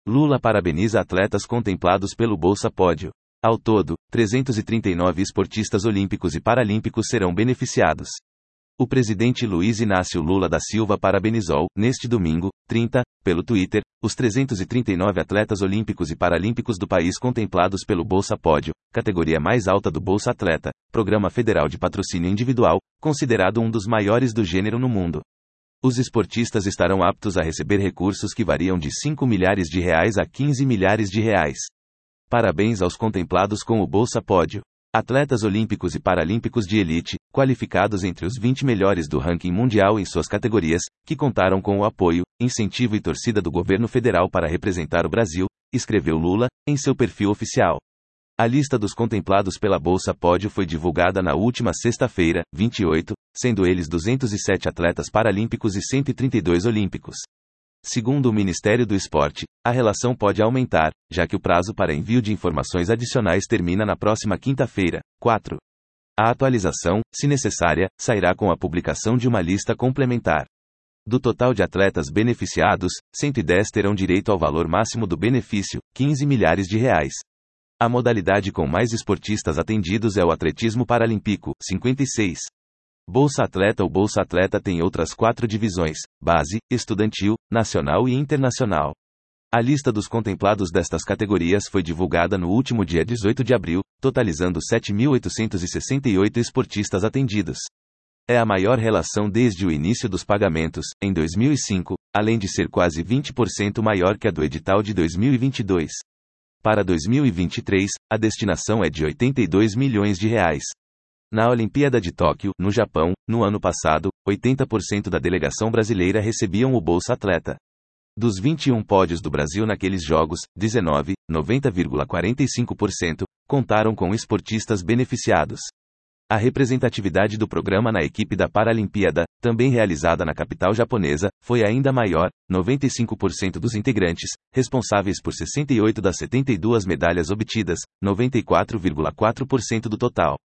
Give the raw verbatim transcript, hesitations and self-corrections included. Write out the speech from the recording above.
Lula parabeniza atletas contemplados pelo Bolsa Pódio. Ao todo, trezentos e trinta e nove esportistas olímpicos e paralímpicos serão beneficiados. O presidente Luiz Inácio Lula da Silva parabenizou, neste domingo, trinta, pelo Twitter, os trezentos e trinta e nove atletas olímpicos e paralímpicos do país contemplados pelo Bolsa Pódio, categoria mais alta do Bolsa Atleta, programa federal de patrocínio individual, considerado um dos maiores do gênero no mundo. Os esportistas estarão aptos a receber recursos que variam de cinco milhares de reais a quinze milhares de reais. Parabéns aos contemplados com o Bolsa Pódio. Atletas olímpicos e paralímpicos de elite, qualificados entre os vinte melhores do ranking mundial em suas categorias, que contaram com o apoio, incentivo e torcida do governo federal para representar o Brasil, escreveu Lula, em seu perfil oficial. A lista dos contemplados pela Bolsa Pódio foi divulgada na última sexta-feira, vinte e oito, sendo eles duzentos e sete atletas paralímpicos e cento e trinta e dois olímpicos. Segundo o Ministério do Esporte, a relação pode aumentar, já que o prazo para envio de informações adicionais termina na próxima quinta-feira, quatro. A atualização, se necessária, sairá com a publicação de uma lista complementar. Do total de atletas beneficiados, cento e dez terão direito ao valor máximo do benefício, quinze milhares de reais. A modalidade com mais esportistas atendidos é o atletismo paralímpico, cinquenta e seis. Bolsa Atleta. O Bolsa Atleta tem outras quatro divisões: base, estudantil, nacional e internacional. A lista dos contemplados destas categorias foi divulgada no último dia dezoito de abril, totalizando sete mil oitocentos e sessenta e oito esportistas atendidos. É a maior relação desde o início dos pagamentos, em dois mil e cinco, além de ser quase vinte por cento maior que a do edital de dois mil e vinte e dois. Para dois mil e vinte e três, a destinação é de oitenta e dois milhões de reais. Na Olimpíada de Tóquio, no Japão, no ano passado, oitenta por cento da delegação brasileira recebiam o Bolsa Atleta. Dos vinte e um pódios do Brasil naqueles Jogos, dezenove, noventa vírgula quarenta e cinco por cento, contaram com esportistas beneficiados. A representatividade do programa na equipe da Paralimpíada, também realizada na capital japonesa, foi ainda maior, noventa e cinco por cento dos integrantes, responsáveis por sessenta e oito das setenta e duas medalhas obtidas, noventa e quatro vírgula quatro por cento do total.